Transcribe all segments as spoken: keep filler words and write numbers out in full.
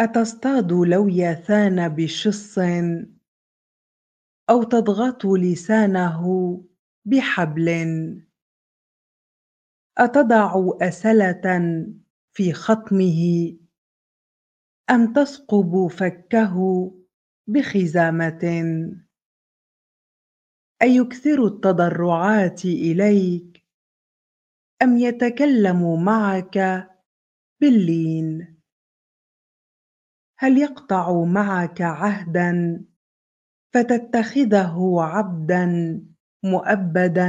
أتصطاد لوياثان بشص أو تضغط لسانه بحبل؟ أتضع أسلة في خطمه أم تثقب فكه بخزامة؟ أيكثر التضرعات إليك أم يتكلم معك باللين؟ هل يقطع معك عهدا فتتخذه عبدا مؤبدا؟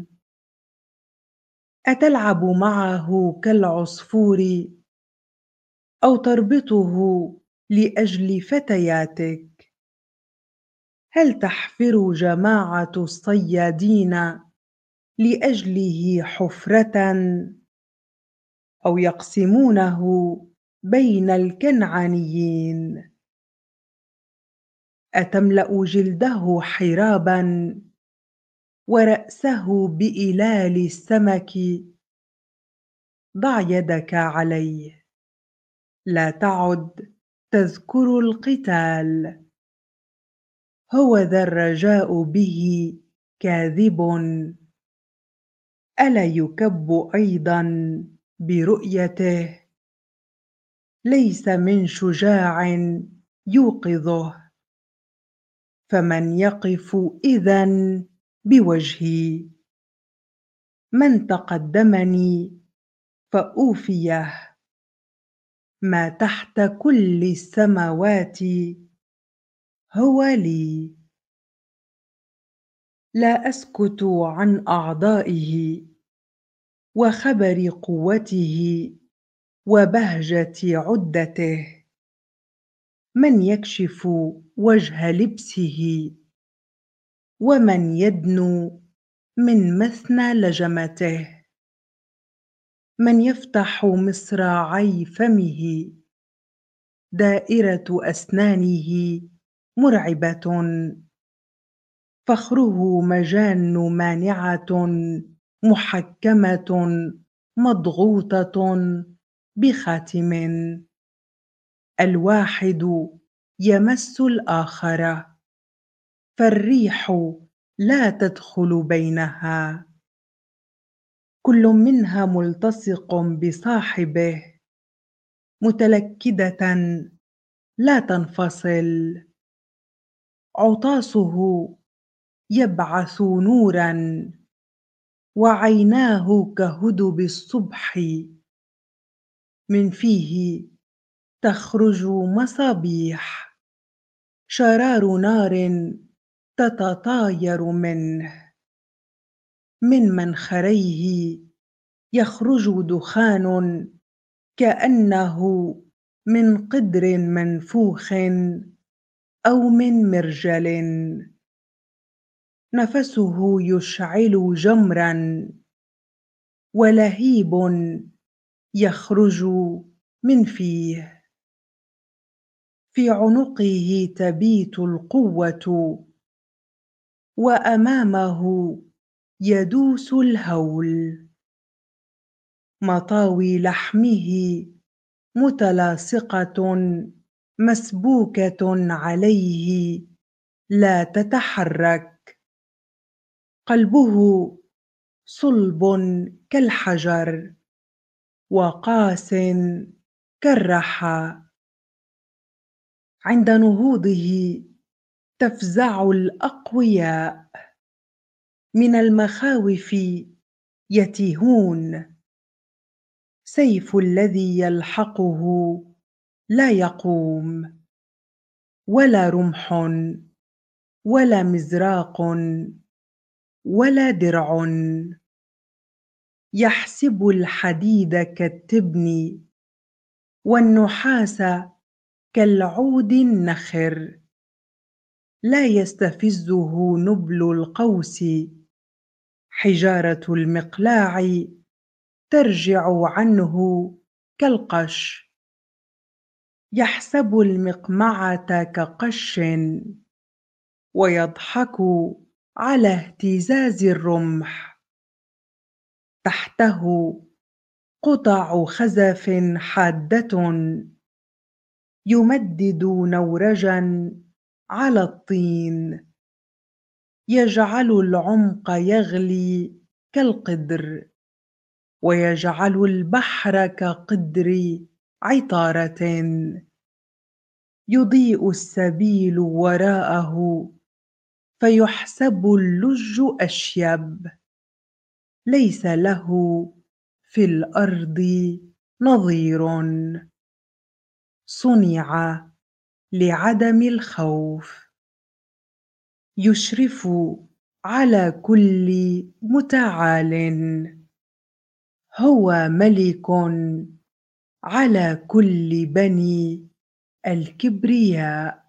أتلعب معه كالعصفور أو تربطه لأجل فتياتك؟ هل تحفر جماعة الصيادين لأجله حفرة أو يقسمونه بين الكنعانيين؟ أتملأ جلده حرابا ورأسه بإلال السمك؟ ضع يدك عليه، لا تعد تذكر القتال، هو ذا الرجاء به كاذب، ألا يكب أيضا برؤيته؟ ليس من شجاع يوقظه، فمن يقف إذن بوجهي؟ من تقدمني فأوفيه، ما تحت كل السماوات هو لي. لا أسكت عن أعضائه وخبر قوته وبهجة عدته، من يكشف وجه لبسه ومن يدنو من مثنى لجمته، من يفتح مصراعي فمه دائرة أسنانه مرعبة، فخره مجان مانعة محكمة مضغوطة بخاتم، الواحد يمس الآخر فالريح لا تدخل بينها، كل منها ملتصق بصاحبه متلكدة لا تنفصل، عطاسه يبعث نورا وعيناه كهدب الصبح، من فيه تخرج مصابيح شرار نار تتطاير منه، من منخريه يخرج دخان كأنه من قدر منفوخ أو من مرجل، نفسه يشعل جمرا ولهيب يخرج من فيه، في عنقه تبيت القوة وأمامه يدوس الهول، مطاوي لحمه متلاصقة مسبوكة عليه لا تتحرك، قلبه صلب كالحجر وقاس كالرحى، عند نهوضه تفزع الأقوياء، من المخاوف يتيهون، سيف الذي يلحقه لا يقوم، ولا رمح ولا مزراق ولا درع، يحسب الحديد كالتبن والنحاس كالعود النخر، لا يستفزه نبل القوس، حجارة المقلاع ترجع عنه كالقش، يحسب المقمعة كقش ويضحك على اهتزاز الرمح، تحته قطع خزف حادة يمدد نورجا على الطين، يجعل العمق يغلي كالقدر، ويجعل البحر كقدر عطارة. يضيء السبيل وراءه، فيحسب اللج أشيب، ليس له في الأرض نظير. صُنِعَ لعدم الخوف، يشرف على كل متعالٍ، هو ملك على كل بني الكبرياء.